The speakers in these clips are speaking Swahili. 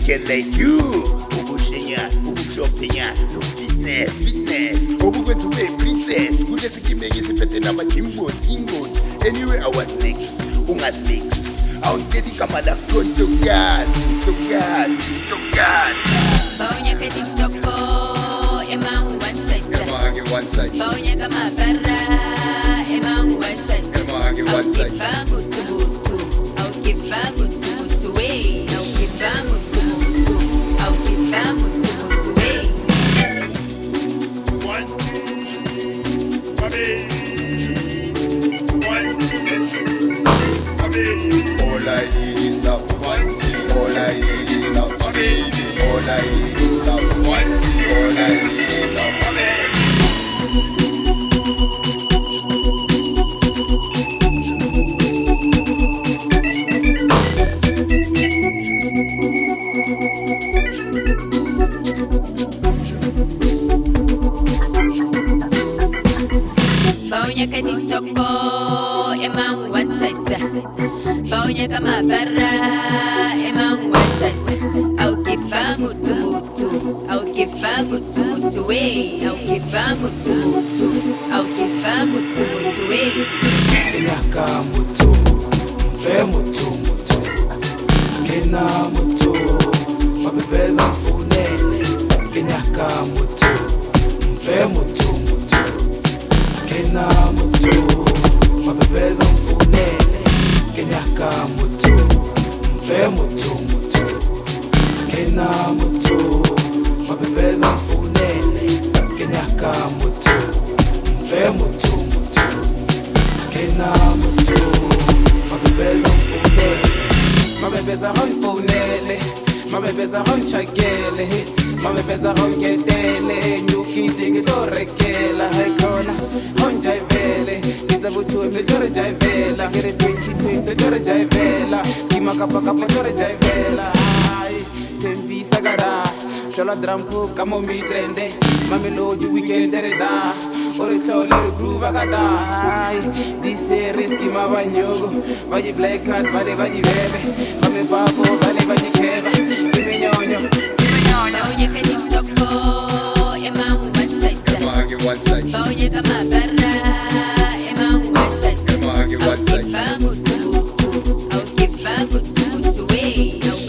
weekend like you. Ubushenya, ubushopenya, no fitness. Obukwenza ube princess. Kule sikimenge sipete nama jimbos, ingos. Anyway, I was next. Ungas mix. I don't get it, come on, to gas. Baunya ke TikTok, emang one side. Baunya ke mapara, emang one side. I'll give butu way. I'll give butu way. 1, 2, my baby. 1, 2, my baby. All I need is love. All I need is love. All I need is love. All I need is love. Baunya ke TikTok, emang one side. Baunya ke mapara, emang one side. I'll give butu. I'll give butu way. I'll give butu way. Inyaka mutu, mfe mutu. Kena mutu, mabebeza mfunene. Inyaka mutu, mfe mutu. Kena mutu, mabebeza mfunene. Inyaka mutu, mfe mutu. Kena mutu, mabebeza mfunene. Inyaka mutu, mfe mutu. Kena mutu, mabebeza mfunene. Mabebeza mfunele, mabebeza mchagele, mabebeza ngedele, nyuki dingi torekela, haikona onjaivele, izabutu mletore jaivela, ngere twinchi mletore jaivela, skima kapa mletore jaivela, ai tembi sagara, shola drampo kamo mi trende, mamelodi weekend dereda. Ore tole groove agada, ai dise risky mabanyogo, vaji black cat vale vaji bebe, mame babo vale vaji keba, bebe nyonyo. Baunya ke TikTok, emang one side. Baunya ke mapara, emang one side. I'll give butu way. I'll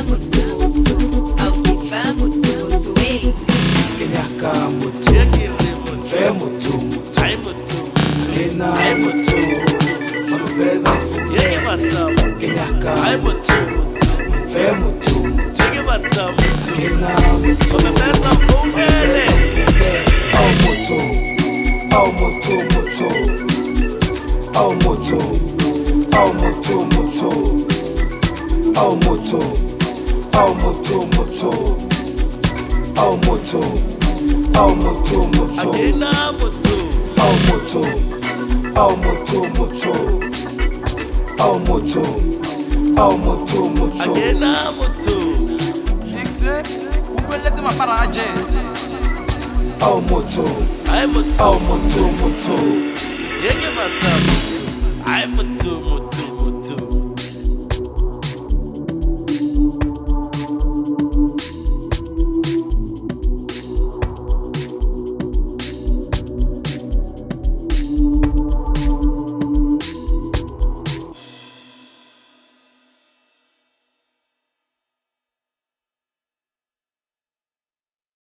give butu way. Inyaka mutu, mfe mutu. Kena mutu, mabebeza mfunene. Inyaka mutu, mfe mutu. Kena mutu, mabebeza mfunene. Oh mutu. I'm a